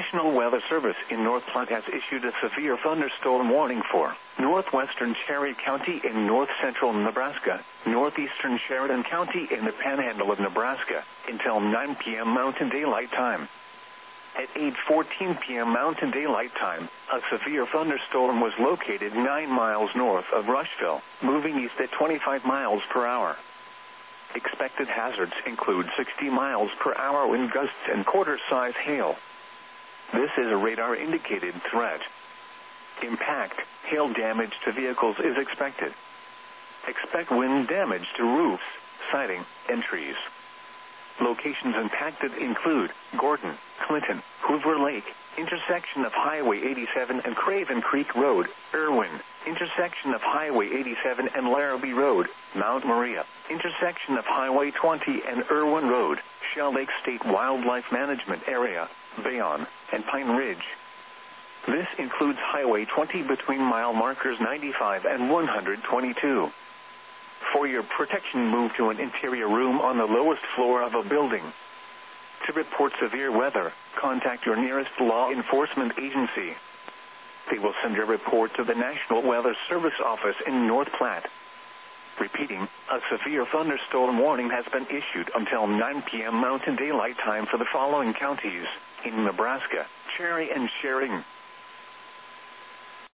National Weather Service in North Platte has issued a severe thunderstorm warning for northwestern Cherry County in north-central Nebraska, northeastern Sheridan County in the panhandle of Nebraska, until 9 p.m. Mountain Daylight Time. At 8:14 p.m. Mountain Daylight Time, a severe thunderstorm was located 9 miles north of Rushville, moving east at 25 miles per hour. Expected hazards include 60 miles per hour wind gusts and quarter-size hail. This is a radar-indicated threat. Impact, hail damage to vehicles is expected. Expect wind damage to roofs, siding, and trees. Locations impacted include Gordon, Clinton, Hoover Lake, intersection of Highway 87 and Craven Creek Road, Irwin, intersection of Highway 87 and Larrabee Road, Mount Maria, intersection of Highway 20 and Irwin Road, Shell Lake State Wildlife Management Area, Bayonne, and Pine Ridge. This includes Highway 20 between mile markers 95 and 122. For your protection, move to an interior room on the lowest floor of a building. To report severe weather, contact your nearest law enforcement agency. They will send your report to the National Weather Service office in North Platte. Repeating, a severe thunderstorm warning has been issued until 9 p.m. Mountain Daylight Time for the following counties in Nebraska: Cherry and Sheridan,